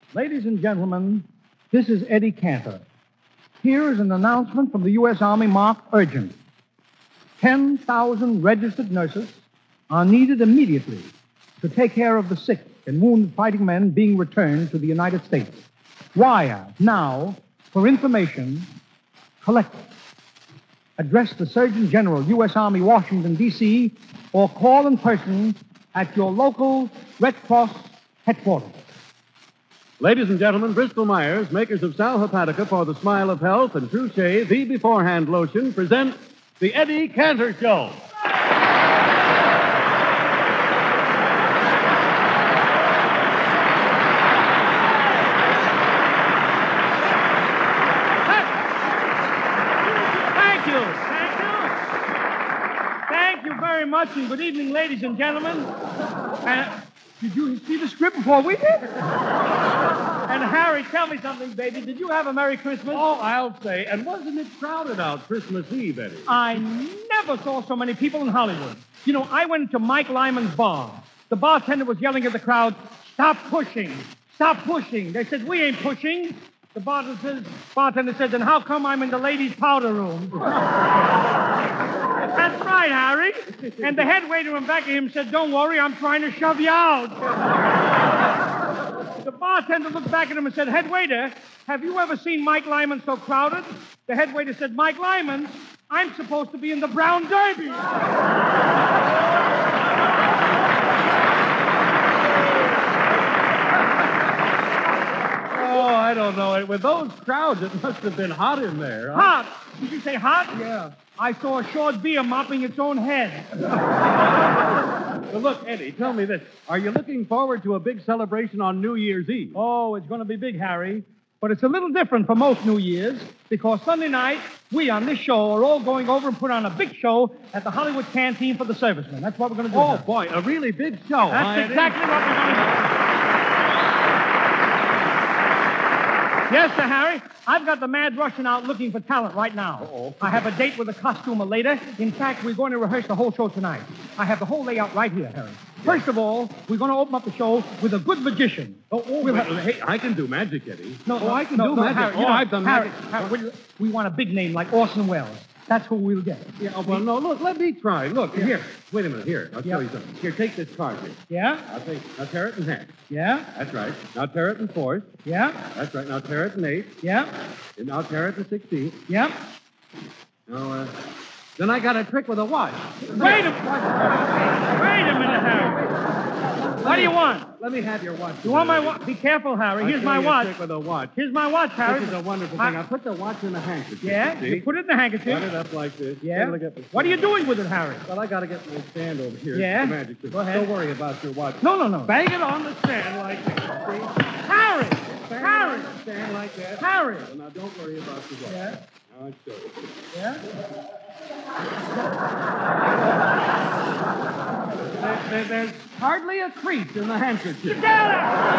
Ladies and gentlemen, this is Eddie Cantor. Here is an announcement from the U.S. Army marked urgent. 10,000 registered nurses are needed immediately to take care of the sick and wounded fighting men being returned to the United States. Wire now for information collected. Address the Surgeon General, U.S. Army, Washington, D.C., or call in person at your local Red Cross headquarters. Ladies and gentlemen, Bristol Myers, makers of Sal Hepatica for the Smile of Health and True Shave, the Beforehand Lotion, present the Eddie Cantor Show. Thank you very much, and good evening, ladies and gentlemen. Did you see the script before we did? And Harry, tell me something, baby. Did you have a Merry Christmas? Oh, I'll say. And wasn't it crowded out Christmas Eve, Eddie? I never saw so many people in Hollywood. You know, I went to Mike Lyman's bar. The bartender was yelling at the crowd, "Stop pushing! Stop pushing!" They said, "We ain't pushing." The bartender says, "And how come I'm in the ladies' powder room?" That's right, Harry. And the head waiter in back of him said, "Don't worry, I'm trying to shove you out." The bartender looked back at him and said, "Head waiter, have you ever seen Mike Lyman so crowded?" The head waiter said, "Mike Lyman? I'm supposed to be in the Brown Derby." Oh, I don't know. With those crowds, it must have been hot in there. Huh? Hot? Did you say hot? Yeah. I saw a short beer mopping its own head. Well, look, Eddie, tell me this. Are you looking forward to a big celebration on New Year's Eve? Oh, it's going to be big, Harry. But it's a little different from most New Year's because Sunday night, we on this show are all going over and put on a big show at the Hollywood Canteen for the servicemen. That's what we're going to do. Oh, boy, a really big show. That's exactly what we're going to do. Yes, Sir Harry. I've got the Mad Russian out looking for talent right now. Uh-oh. I have a date with a costumer later. In fact, we're going to rehearse the whole show tonight. I have the whole layout right here, Harry. First of all, we're going to open up the show with a good magician. Hey, I can do magic, Eddie. I can do magic. Harry, I've done magic. Harry, we want a big name like Orson Welles. That's who we'll get. Yeah, well, no, look, let me try. Look, here. Wait a minute, here. I'll show you something. Here, take this card here. Yeah? Now tear it in half. Yeah? That's right. Now tear it in fourths. Yeah? That's right. Now tear it in eighths. Yeah? And now tear it in 16. Yeah? Now, then I got a trick with a watch. Wait a minute, Harry. What do you want? Let me have your watch. You want my watch? Be careful, Harry. Here's my A watch. trick with a watch. Here's my watch, Harry. This is a wonderful thing. I'll put the watch in a handkerchief. Yeah? You put it in the handkerchief. Put it up like this. Yeah? What are you doing with it, Harry? Well, I got to get my stand over here. Yeah? It's the magic trick. Go ahead. Don't worry about your watch. No. Bang it on the stand like this. See? Harry! Bang Harry! it on the stand like that. Harry! Well, now, don't worry about your watch. Yeah? Now, I'll show you. Yeah? There's hardly a crease in the handkerchief. Get down!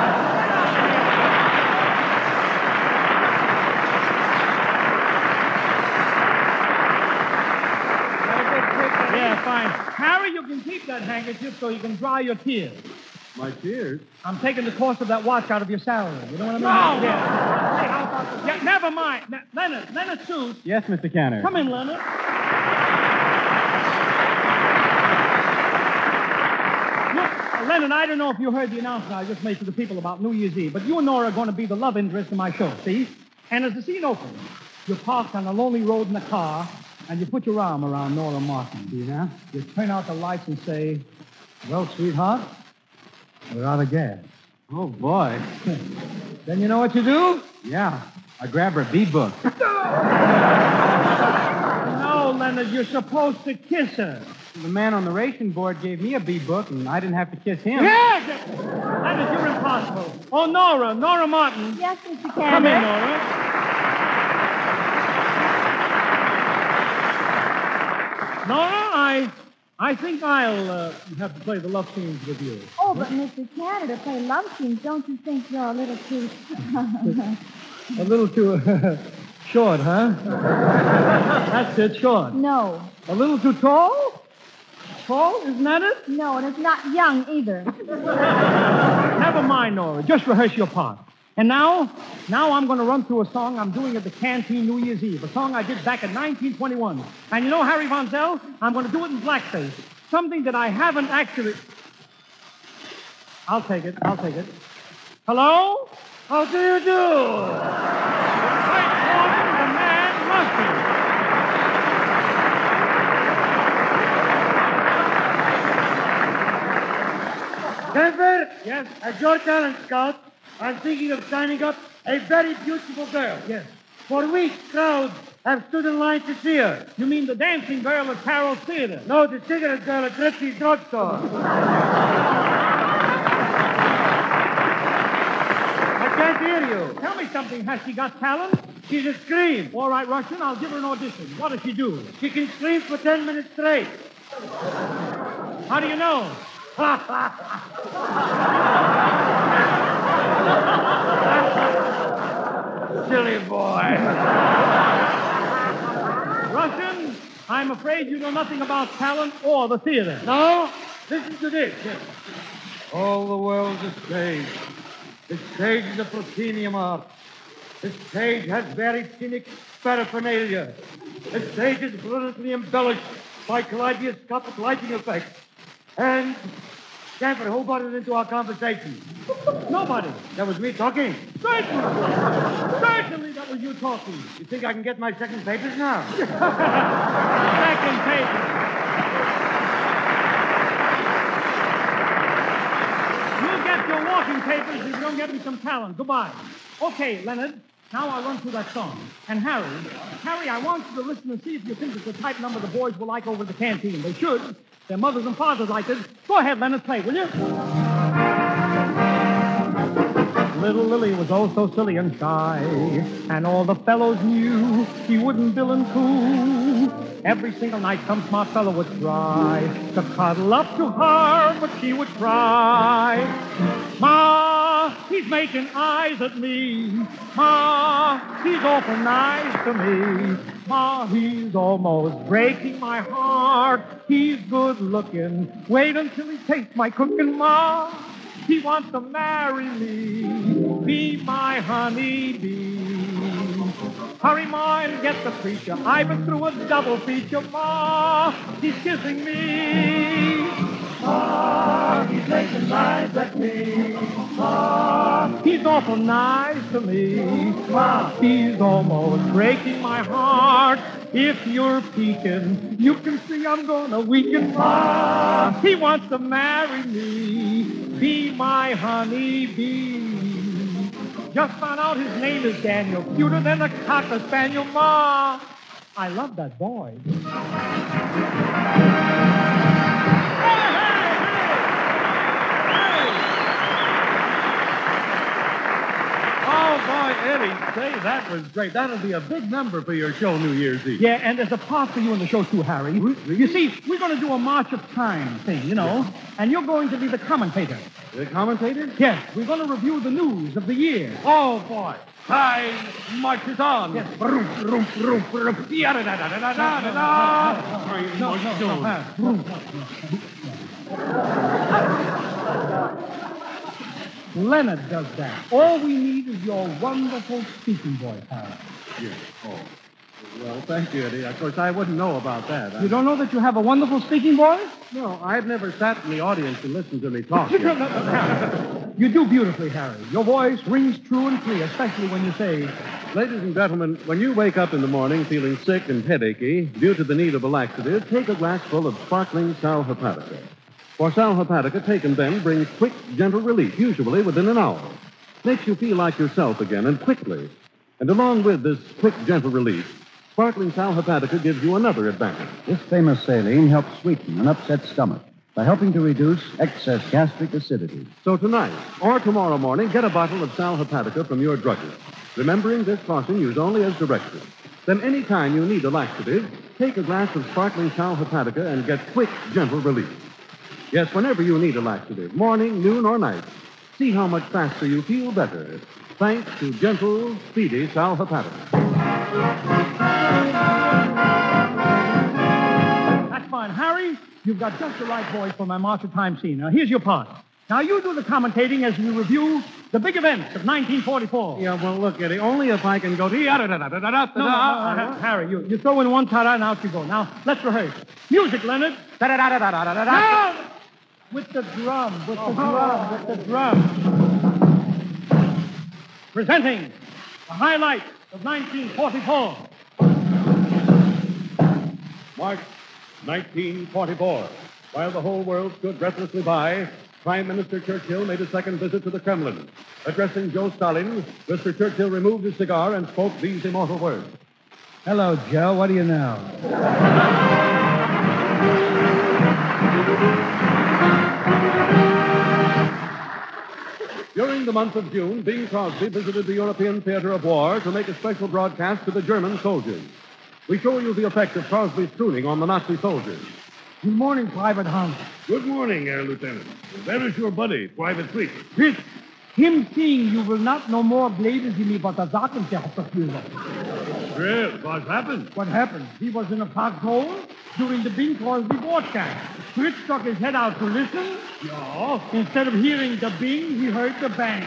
Yeah, fine. Harry, you can keep that handkerchief so you can dry your tears. My tears? I'm taking the cost of that watch out of your salary. You know what I mean? No! Yeah. Hey, how about this? Yeah, never mind. Leonard Seuss. Yes, Mr. Cantor. Come in, Leonard. Look, Leonard, I don't know if you heard the announcement I just made to the people about New Year's Eve, but you and Nora are going to be the love interest in my show, see? And as the scene opens, you're parked on a lonely road in a car, and you put your arm around Nora Martin. Yeah? You turn out the lights and say, "Well, sweetheart, we're out of gas." Oh, boy. Then you know what you do? Yeah. I grab her B-book. No, Leonard, you're supposed to kiss her. The man on the ration board gave me a B-book, and I didn't have to kiss him. Yes! Leonard, you're impossible. Oh, Nora Martin. Yes, Mr. Cantor. Come in, Nora. Nora, I think I'll have to play the love scenes with you. Oh, but Mr. Cantor, to play love scenes, don't you think you're a little too... A little too short, huh? That's it, short. No. A little too tall? Tall, isn't that it? No, and it's not young either. Never mind, Nora. Just rehearse your part. And now I'm going to run through a song I'm doing at the Canteen New Year's Eve, a song I did back in 1921. And you know, Harry Von Zell, I'm going to do it in blackface, something that I haven't actually... I'll take it. Hello? How do you do? Right morning, the man Rusty. Denver? Yes? As your talent scout, I'm thinking of signing up a very beautiful girl. Yes. For weeks, crowds have stood in line to see her. You mean the dancing girl at Carroll's Theater? No, the cigarette girl at Trixie's drugstore. I can't hear you. Tell me something. Has she got talent? She's a scream. All right, Russian, I'll give her an audition. What does she do? She can scream for 10 minutes straight. How do you know? Silly boy. Russian, I'm afraid you know nothing about talent or the theater. No? Listen to this. All the world's a stage. The stage is a proscenium art. The stage has very cynic paraphernalia. The stage is brilliantly embellished by kaleidoscopic lighting effects. And, Stanford, who brought it into our conversation? Nobody. That was me talking. Certainly that was you talking. You think I can get my second papers now? Second page. You'll get your walking papers if you don't get me some talent. Goodbye. Okay, Leonard. Now I'll run through that song. And Harry, I want you to listen and see if you think it's the type number the boys will like over at the canteen. They should. Their mothers and fathers like it. Go ahead, Leonard, play, will you? Little Lily was oh so silly and shy, and all the fellows knew he wouldn't bill and coo. Every single night some smart fellow would try to cuddle up to her, but she would cry. Ma, he's making eyes at me. Ma, he's awful nice to me. Ma, he's almost breaking my heart. He's good looking. Wait until he tastes my cooking, Ma. He wants to marry me, be my honeybee. Hurry, Ma, and get the preacher. I've been through a double feature, Ma. He's kissing me. Ma, he's making eyes at me. Ma, he's awful nice to me. Ma, he's almost breaking my heart. If you're peeking, you can see I'm gonna weaken. Ma, he wants to marry me, be my honeybee. Just found out his name is Daniel, cuter than a cocker spaniel. Ma, I love that boy. Oh, boy, Eddie, say, that was great. That'll be a big number for your show New Year's Eve. Yeah, and there's a part for you in the show, too, Harry. You see, we're going to do a March of Time thing, you know, and you're going to be the commentator. The commentator? Yes, we're going to review the news of the year. Oh, boy. Time marches on. Yes. Vroom, vroom, vroom, vroom. Yada-da-da-da-da-da-da. No. Leonard does that. All we need is your wonderful speaking voice, Harry. Yes. Oh. Well, thank you, Eddie. Of course, I wouldn't know about that. You don't know that you have a wonderful speaking voice? No, I've never sat in the audience and listened to me talk. Yet. You do beautifully, Harry. Your voice rings true and clear, especially when you say... Ladies and gentlemen, when you wake up in the morning feeling sick and headachy due to the need of a laxative, take a glassful of sparkling Sal Hepatica. For Sal Hepatica, taken then, brings quick, gentle relief, usually within an hour. Makes you feel like yourself again, and quickly. And along with this quick, gentle relief, sparkling Sal Hepatica gives you another advantage. This famous saline helps sweeten an upset stomach by helping to reduce excess gastric acidity. So tonight, or tomorrow morning, get a bottle of Sal Hepatica from your druggist. Remembering this caution, use only as directed. Then any time you need a laxative, take a glass of sparkling Sal Hepatica and get quick, gentle relief. Yes, whenever you need a laxative, morning, noon, or night, see how much faster you feel better, thanks to gentle, speedy Sal Hepatica. That's fine. Harry, you've got just the right voice for my March of Time scene. Now, here's your part. Now, you do the commentating as we review the big events of 1944. Yeah, well, look, Eddie, only if I can go... No, Harry, you throw in one ta-da and out you go. Now, let's rehearse. Music, Leonard. No! With the drum. Presenting the highlights of 1944. March 1944. While the whole world stood breathlessly by, Prime Minister Churchill made a second visit to the Kremlin. Addressing Joe Stalin, Mr. Churchill removed his cigar and spoke these immortal words. Hello, Joe. What do you know? During the month of June, Bing Crosby visited the European theater of war to make a special broadcast to the German soldiers. We show you the effect of Crosby's tuning on the Nazi soldiers. Good morning, Private Hunt. Good morning, Herr Lieutenant. Where is your buddy, Private Fritz? Fritz, him seeing you will not no more bleiben Sie mir, was sagen, Herr Hauptführer. Well, what happened? What happened? He was in a foxhole during the Bing Crosby broadcast. Fritz stuck his head out to listen. Yeah? Instead of hearing the bing, he heard the bang.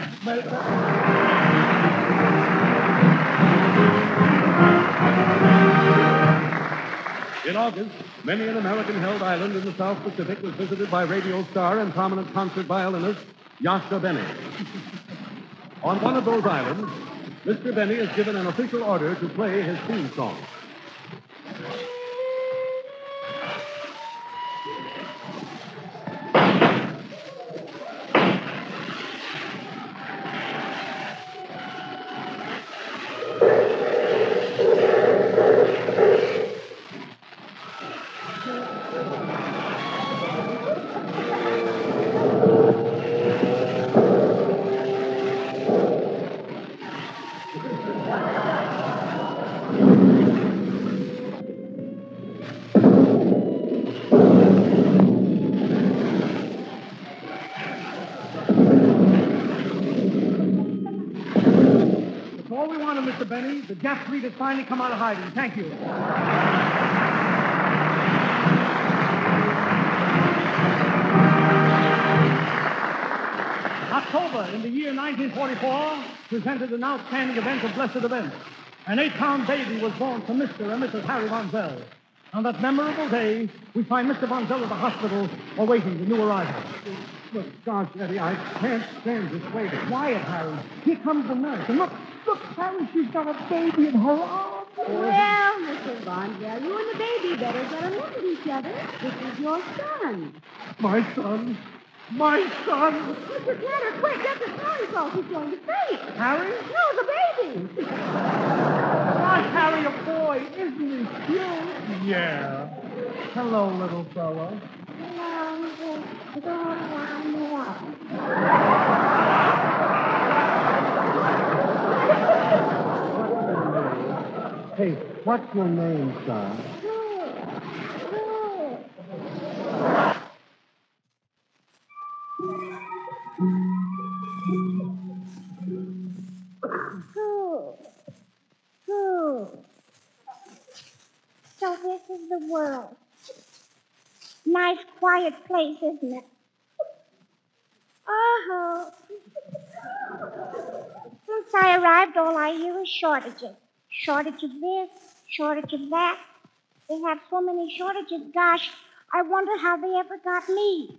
In August, many an American-held island in the South Pacific was visited by radio star and prominent concert violinist Yasha Benny. On one of those islands, Mr. Benny is given an official order to play his theme song. That's all we wanted, Mr. Benny. The Jap fleet has finally come out of hiding. Thank you. October in the year 1944 presented an outstanding event of blessed events. An 8-pound baby was born to Mr. and Mrs. Harry Von Zell. On that memorable day, we find Mr. Von Zell at the hospital awaiting the new arrival. Look, gosh, Eddie, I can't stand this waiting. Quiet, Harry. Here comes the nurse. And look, Harry, she's got a baby in her arms. Well, Mr. Von Zell, you and the baby better get a look at each other. This is your son. My son. My son. Mr. Tanner, quick, get the sorry sauce. He's going to faint. Harry? No, the baby. Gosh, Harry, a boy. Isn't he cute? Yeah. Hello, little fellow. Hey, what's your name, son? So this is the world. Nice, quiet place, isn't it? Oh. Since I arrived, all I hear is shortages. Shortage of this, shortage of that. They have so many shortages, gosh, I wonder how they ever got me.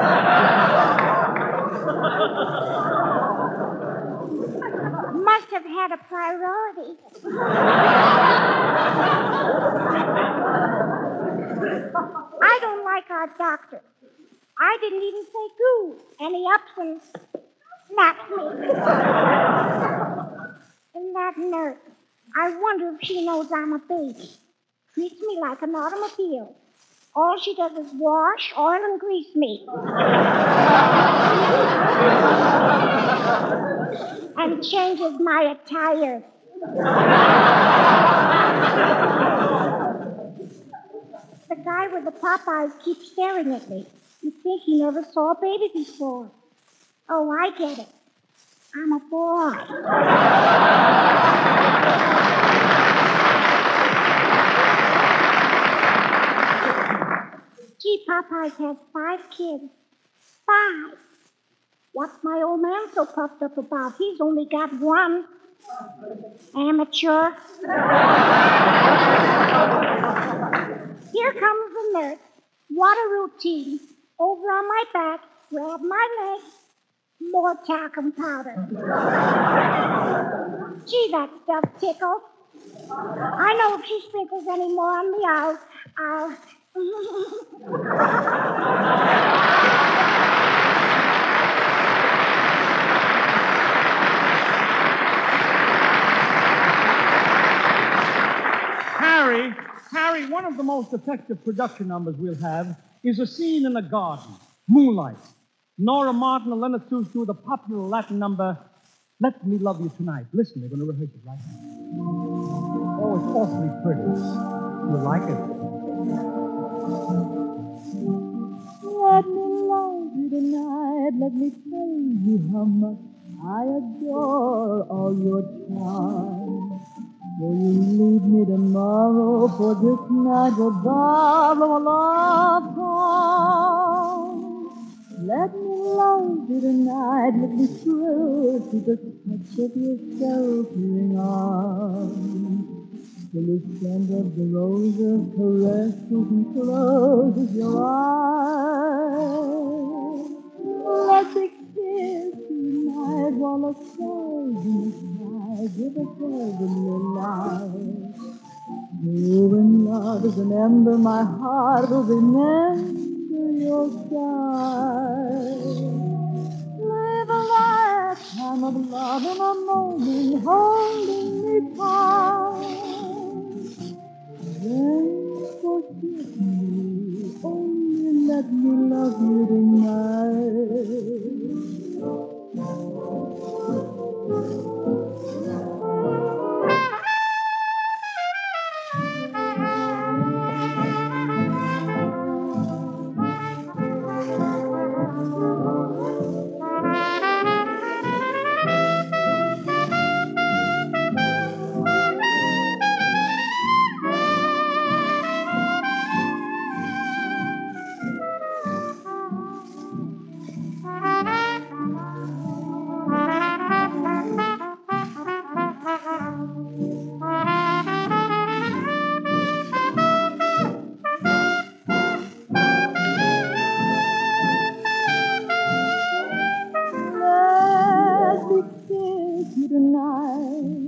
Must have had a priority. I don't like our doctor. I didn't even say goo, and he ups and slaps me. And that nurse, I wonder if she knows I'm a baby. Treats me like an automobile. All she does is wash, oil, and grease me. And changes my attire. The guy with the pop eyes keeps staring at me. You think he never saw a baby before. Oh, I get it. I'm a boy. Gee, Popeyes has 5 kids. 5. What's my old man so puffed up about? He's only got one. Amateur. Here comes the nurse. What a routine. Over on my back, grab my leg, more talcum powder. Gee, that stuff tickles. I know if she sprinkles any more on me, I'll... Harry, one of the most effective production numbers we'll have is a scene in a garden, moonlight. Nora Martin and Leonard Suze do the popular Latin number, Let Me Love You Tonight. Listen, they're going to rehearse it right now. Oh, it's awfully pretty. You'll like it. Let me love you tonight. Let me tell you how much I adore all your charms. Will you leave me tomorrow for this night will borrow a love song? Let me love you tonight. Let me thrill to the touch of your sheltering arms. Till the scent of the roses caresses and closes your eyes. Let me kiss you tonight while the stars in the sky give a heavenly light. Oh, when love is an ember, my heart will remember your side. Live a lifetime of love in a moment, holding me tight. Then forget me, only let me love you tonight. Let me kiss you tonight.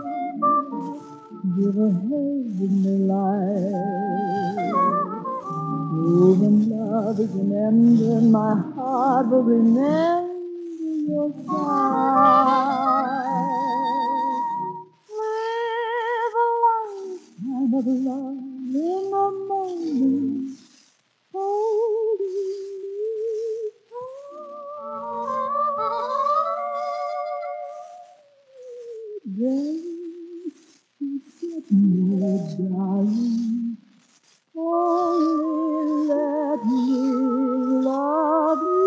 Give a heavenly light. Oh, when love is an ember, my heart will remember your side. Live a lifetime of love in a moment, holding me tight. Then forget me, darling. Only let me love you.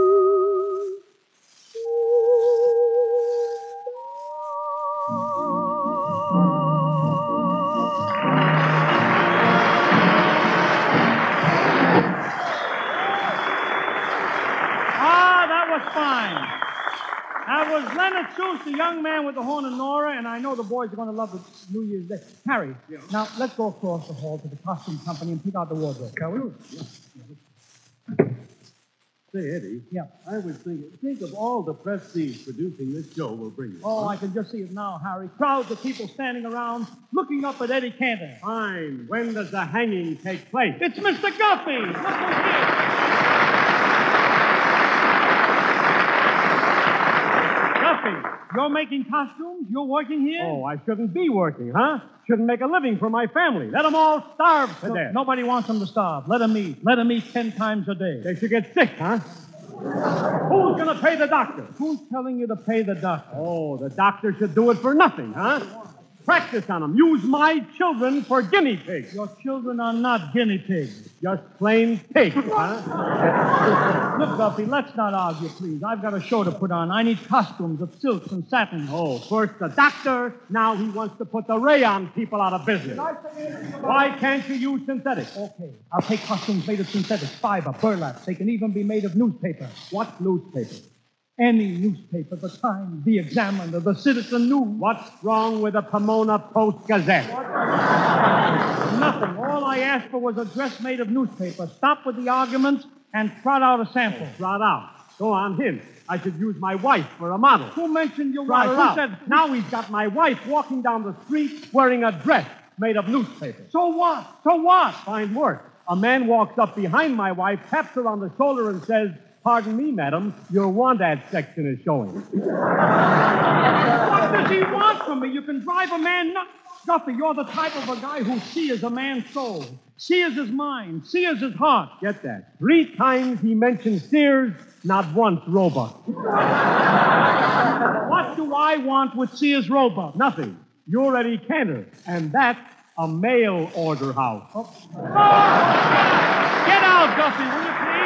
Ah, that was fine. That was Leonard Suze, the young man with the horn and Nora, and I know the boys are going to love the New Year's Day. Harry, now let's go across the hall to the costume company and pick out the wardrobe. Shall we? Say, Eddie. Yeah. I was thinking, think of all the prestige producing this show will bring you. Oh, I can just see it now, Harry. Crowds of people standing around, looking up at Eddie Cantor. Fine. When does the hanging take place? It's Mr. Guffey! Look who's here! Guffey, you're making costumes? You're working here? Oh, I shouldn't be working, huh? Shouldn't make a living for my family. Let them all starve to death. Nobody wants them to starve. Let them eat. Let them eat 10 times a day. They should get sick, huh? Who's going to pay the doctor? Who's telling you to pay the doctor? Oh, the doctor should do it for nothing, huh? Practice on them. Use my children for guinea pigs. Your children are not guinea pigs. Just plain pigs, huh? Look, Guffey, let's not argue, please. I've got a show to put on. I need costumes of silks and satins. Oh, first the doctor, now he wants to put the rayon people out of business. Why can't you use synthetics? Okay, I'll take costumes made of synthetics, fiber, burlap. They can even be made of newspaper. What newspaper? Any newspaper, the Times, the Examiner, the Citizen News. What's wrong with the Pomona Post-Gazette? Nothing. All I asked for was a dress made of newspaper. Stop with the arguments and trot out a sample. Trot out. Go on, hint. I should use my wife for a model. Who mentioned your Trot wife? her Who out. said... Now he's got my wife walking down the street wearing a dress made of newspaper. So what? So what? Fine work. A man walks up behind my wife, taps her on the shoulder, and says, "Pardon me, madam, your want ad section is showing." What does he want from me? You can drive a man nuts. Guffey, you're the type of a guy who sees a man's soul, sees his mind, sees his heart. Get that. 3 times he mentioned Sears, not once Roebuck. What do I want with Sears Roebuck? Nothing. You're Eddie Cantor, and that's a mail order house. Oh. Get out, Guffey, will you please?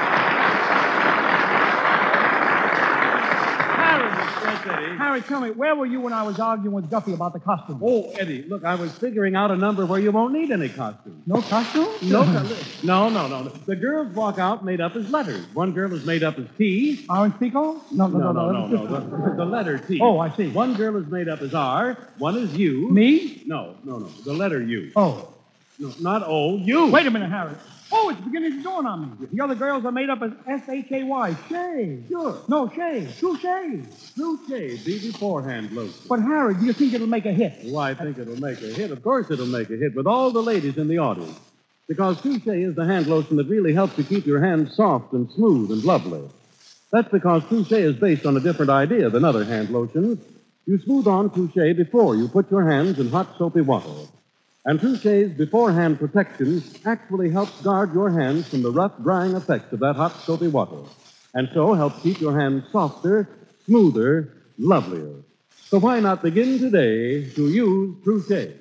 Yes, Eddie. Harry, tell me, where were you when I was arguing with Guffey about the costume? Oh, Eddie, look, I was figuring out a number where you won't need any costume. No costume? No. The girls walk out made up as letters. One girl is made up as T. Orange Pico? No. The letter T. Oh, I see. One girl is made up as R. One is U. Me? No. The letter U. Oh. No, not O. U. Wait a minute, Harry. Oh, it's beginning to dawn on me. The other girls are made up as S-H-A-Y. Shay. Sure. No, Shay. Touche. Touche. Be beforehand, lotion. But, Harry, do you think it'll make a hit? Well, I think it'll make a hit. Of course it'll make a hit with all the ladies in the audience. Because Touche is the hand lotion that really helps you keep your hands soft and smooth and lovely. That's because Touche is based on a different idea than other hand lotions. You smooth on Touche before you put your hands in hot soapy water. And Touche's beforehand protection actually helps guard your hands from the rough, drying effects of that hot soapy water. And so helps keep your hands softer, smoother, lovelier. So why not begin today to use Touche?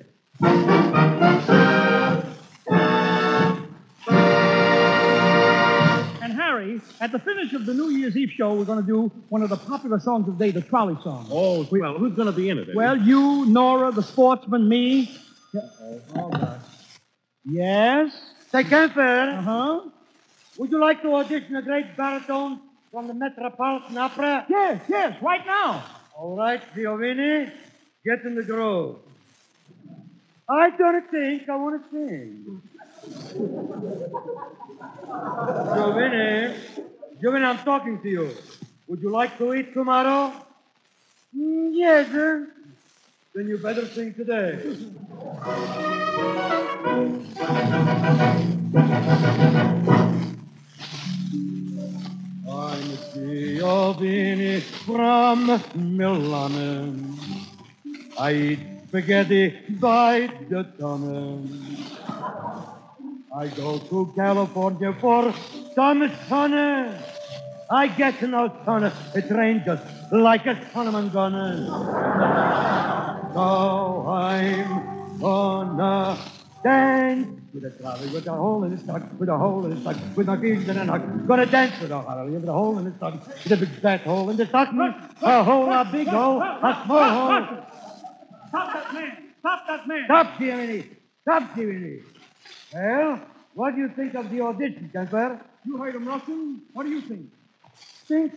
And, Harry, at the finish of the New Year's Eve show, we're going to do one of the popular songs of the day, the trolley song. Oh, well, who's going to be in it, Eddie? Well, you, Nora, the sportsman, me. Oh, God. Yes? Say, Camper, Uh-huh. would you like to audition a great baritone from the Metropolitan Opera? Yes, right now. All right, Giovanni, get in the groove. I don't think I want to sing. Giovanni, I'm talking to you. Would you like to eat tomorrow? Yes, sir. Then you better sing today. I'm Giovanni from Milan. I eat spaghetti by the ton. I go to California for some sun. I get no sun. It rains just like a son gun. So I'm gonna dance with a trolley, with a hole in his sock, with a hole in his sock, with a beans and a knock. Gonna dance with a trolley, with a hole in his sock, with a big fat hole in the sock. A hole, a big hole, a small hole. Stop that man. Stop that man. Stop, Jiminy. Stop, Jiminy. Well, what do you think of the audition, Camper? You heard him, Russian. What do you think? Stinks.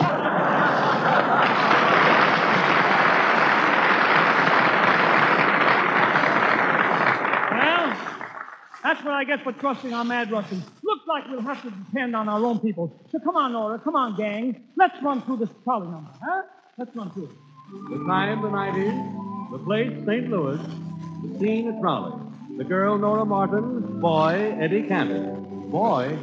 Well, that's what I get for trusting our mad Russians. Looks like we'll have to depend on our own people. So come on, Nora. Come on, gang. Let's run through this trolley number, huh? Let's run through it. The time, the 90s. The place, St. Louis. The scene, a trolley. The girl, Nora Martin. Boy, Eddie Cantor. Boy.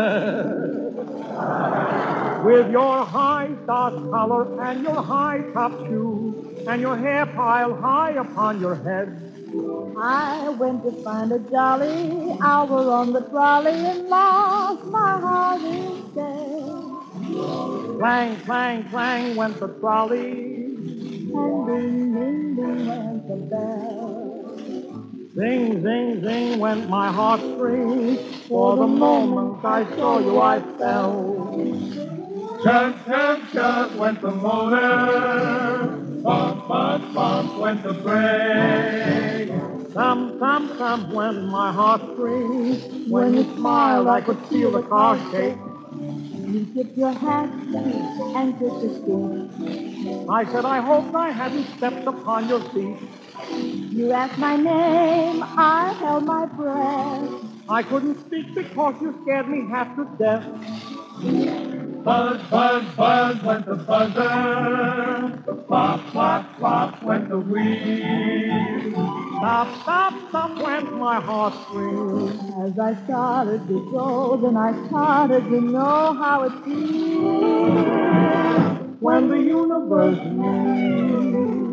With your high starch collar and your high top shoes and your hair piled high upon your head. I went to find a jolly hour on the trolley and lost my heart instead. Clang, clang, clang went the trolley. And ding, ding, ding went the bell. Zing, zing, zing went my heartstrings. For the moment I saw you, I fell. Chug, chug, chug went the motor. Bump, bump, bump went the brake. Thump, thump, thump went my heartstrings. When you smiled, I could feel the car shake. You tip your hat and kiss the seat. I said I hoped I hadn't stepped upon your feet. You asked my name, I held my breath. I couldn't speak because you scared me half to death. Buzz, buzz, buzz went the buzzer. Flop, flop, flop went the wheel. Stop, stop, stop went my heartstrings. As I started to go, then I started to know how it feels when the universe moves.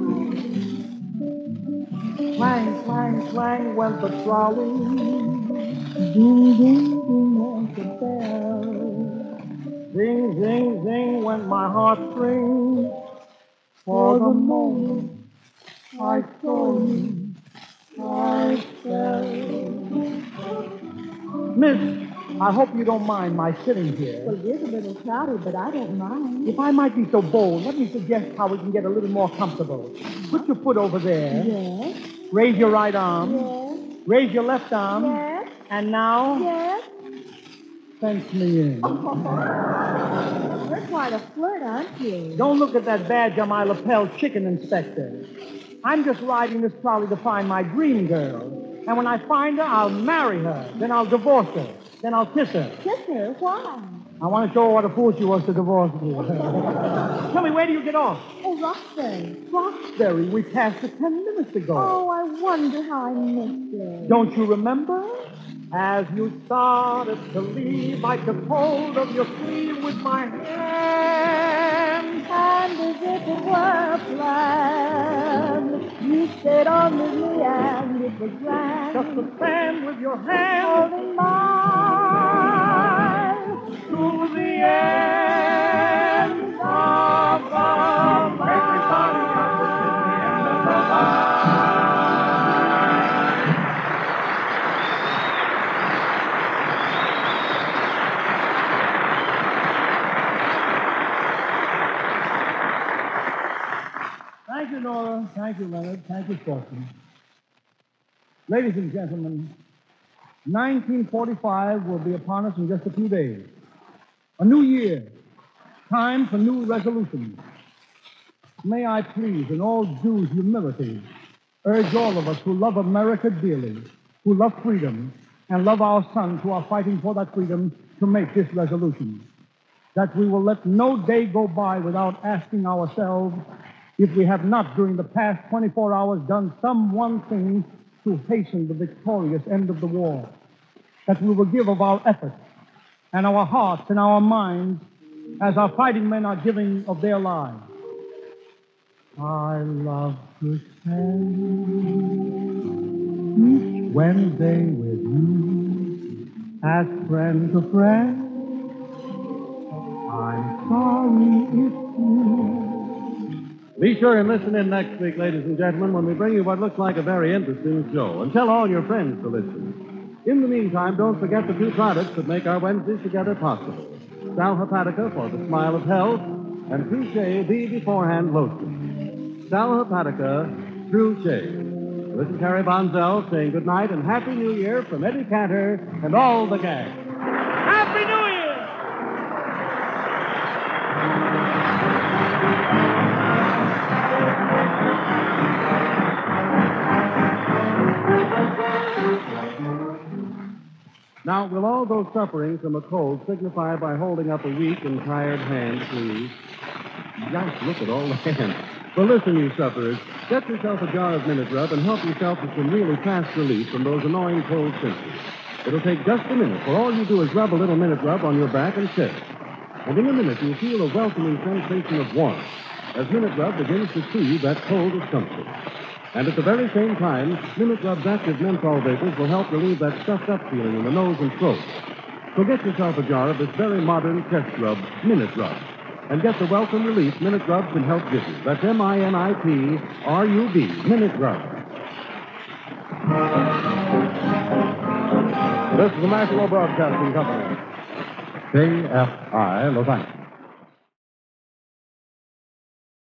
Clang, clang, clang went the trolley. Ding, ding, ding went the bell. Zing, zing, zing went my heartstrings. For the moment I saw you, I fell. Miss, I hope you don't mind my sitting here. Well, it is a little crowded, but I don't mind. If I might be so bold, let me suggest how we can get a little more comfortable. Put your foot over there. Yes, Raise your right arm. yes, Raise your left arm. yes, And now, yes. fence me in. You're quite a flirt, aren't you? Don't look at that badge on my lapel, chicken inspector. I'm just riding this trolley to find my dream girl. And when I find her, I'll marry her. Then I'll divorce her. Then I'll kiss her. Kiss her? Why? I want to show her what a fool she was to divorce me. Tell me, where do you get off? Oh, Roxbury. Roxbury. We passed it 10 minutes ago. Oh, I wonder how I missed it. Don't you remember? As you started to leave, I took hold of your sleeve with my hand. And as if it were a plan, you stayed on with me and it was grand. Just to stand with your hand Holding mine to the end of the line. Everybody understood the end of the line. Thank you, Nora. Thank you, Leonard. Thank you, Fortune. Ladies and gentlemen, 1945 will be upon us in just a few days. A new year. Time for new resolutions. May I please, in all due humility, urge all of us who love America dearly, who love freedom, and love our sons who are fighting for that freedom, to make this resolution. That we will let no day go by without asking ourselves if we have not, during the past 24 hours, done some one thing to hasten the victorious end of the war. That we will give of our efforts and our hearts and our minds as our fighting men are giving of their lives. I love to spend each Wednesday with you as friend to friend. I'm sorry if you... Be sure and listen in next week, ladies and gentlemen, when we bring you what looks like a very interesting show. And tell all your friends to listen. In the meantime, don't forget the two products that make our Wednesdays together possible. Sal Hepatica for the smile of health, and True the beforehand lotion. Sal Hepatica, True Shave. This is Harry Bonzell saying good night and Happy New Year from Eddie Cantor and all the gang. Happy New Year! Now, will all those suffering from a cold signify by holding up a weak and tired hand, please? Gosh, look at all the hands. Well, listen, you sufferers. Get yourself a jar of Minute Rub and help yourself to some really fast relief from those annoying cold symptoms. It'll take just a minute, for all you do is rub a little Minute Rub on your back and chest. And in a minute, you'll feel a welcoming sensation of warmth as Minute Rub begins to soothe that cold discomfort. And at the very same time, Minute Rub's active menthol vapors will help relieve that stuffed-up feeling in the nose and throat. So get yourself a jar of this very modern chest rub, Minute Rub, and get the welcome relief Minute Rub can help give you. That's M-I-N-I-T-R-U-B, Minute Rub. This is the National Broadcasting Company. KFI, Los Angeles.